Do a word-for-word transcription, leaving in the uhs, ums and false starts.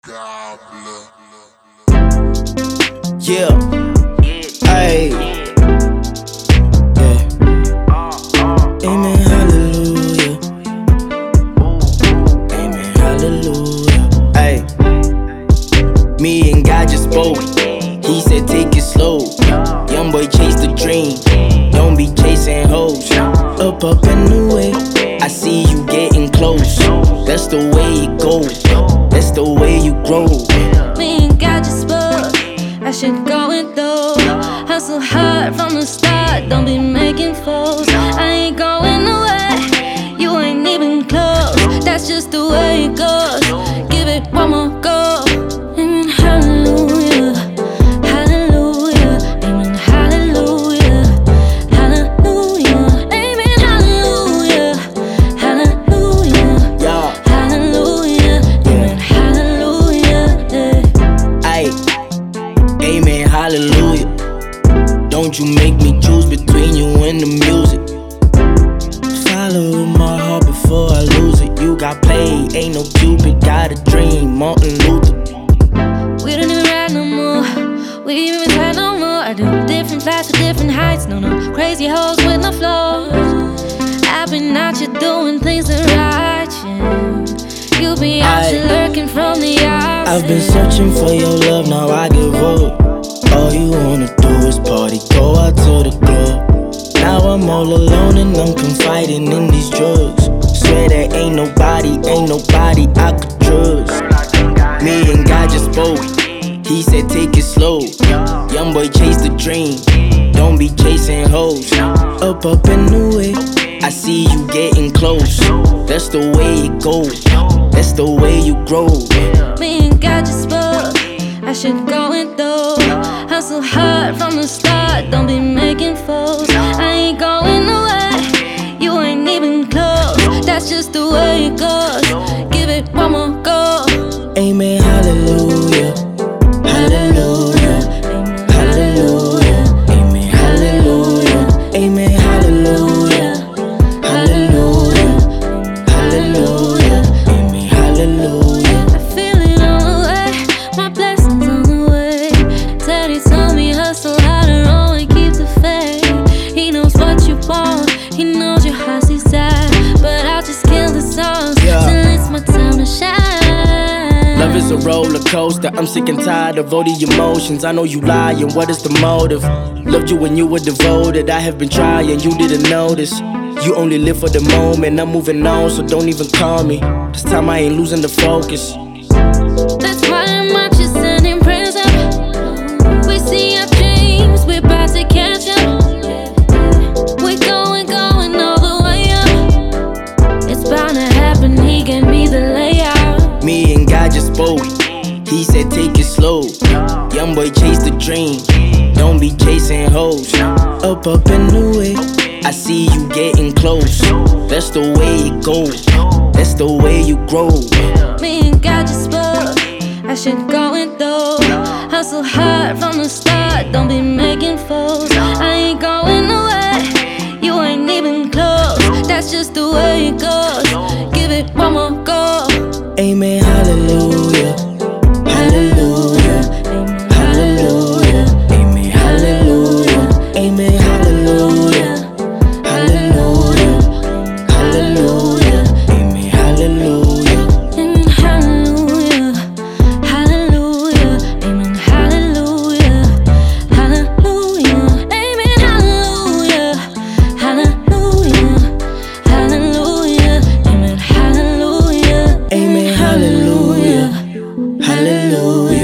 Yeah, hey, yeah, amen, hallelujah, amen, hallelujah, hey. Me and God just spoke, he said take it slow. Young boy chase the dream, don't be chasing hoes. Up, up and away, I see you getting close. That's the way it goes, that's the way you grow. Me and God just spoke, I should go and though. Hustle hard from the start, don't be making foes. I ain't going away, you ain't even close. That's just the way it goes, give it one more go. Amen, hallelujah, hallelujah, amen, hallelujah, hallelujah, amen, hallelujah, hallelujah, Yeah, hallelujah, amen, hallelujah, yeah. ay, amen, hallelujah. Don't you make me choose between you and the music. Follow my heart before I lose it. You got played, ain't no Cupid, got a dream, Martin Luther. We don't even ride no more, we ain't even try no more. I do different flights to different heights, no, no crazy hoes with no flows. I've been out here doing things that right, yeah. You be out here lurking from the outside. I've been searching for your love, now I give up. All you wanna do is party, go out to the club. Now I'm all alone and I'm confiding in these drugs. Swear there ain't nobody, ain't nobody I could trust. Me and God just spoke, he said take it slow. Young boy chase the dream, don't be chasing hoes. Up, up and away, I see you getting close. That's the way it goes, that's the way you grow. Me and God just spoke, I should go and though. Hustle hard from the start, don't be making foes. I ain't going away, you ain't even close. That's just the way it goes, give it one more go. Amen, hallelujah, hallelujah, hallelujah, amen, hallelujah, amen, hallelujah, hallelujah, hallelujah, amen, hallelujah. I feel it on the way, my blessings on the way. Daddy told me hustle harder, always keep the faith. He knows what you want, he knows your heart's desire. But I'll just kill the songs Yeah. till it's my time to shine. Love is a roller coaster, I'm sick and tired of all the emotions. I know you lying, what is the motive? Loved you when you were devoted, I have been trying, you didn't notice. You only live for the moment, I'm moving on, so don't even call me. This time I ain't losing the focus. That's why I'm out here sending prayers up. We see our dreams, we're about to catch up. We're going, going all the way up. It's bound to happen, he gave me the layout. Me and God just spoke, he said take it slow. Young boy chase the dream, don't be chasing hoes. Up, up and away, I see you getting close. That's the way it goes, that's the way you grow. Me and God just spoke, I should go and though. Hustle hard from the start, don't be making foes. I ain't going away, you ain't even close. That's just the way it goes, give it one more go. Amen, hallelujah, hallelujah, hallelujah, amen, hallelujah, amen, hallelujah, hallelujah, hallelujah, amen, hallelujah. Amen, hallelujah, hallelujah, amen, hallelujah, hallelujah, amen, hallelujah, hallelujah, hallelujah, amen, hallelujah, Amen, hallelujah, hallelujah.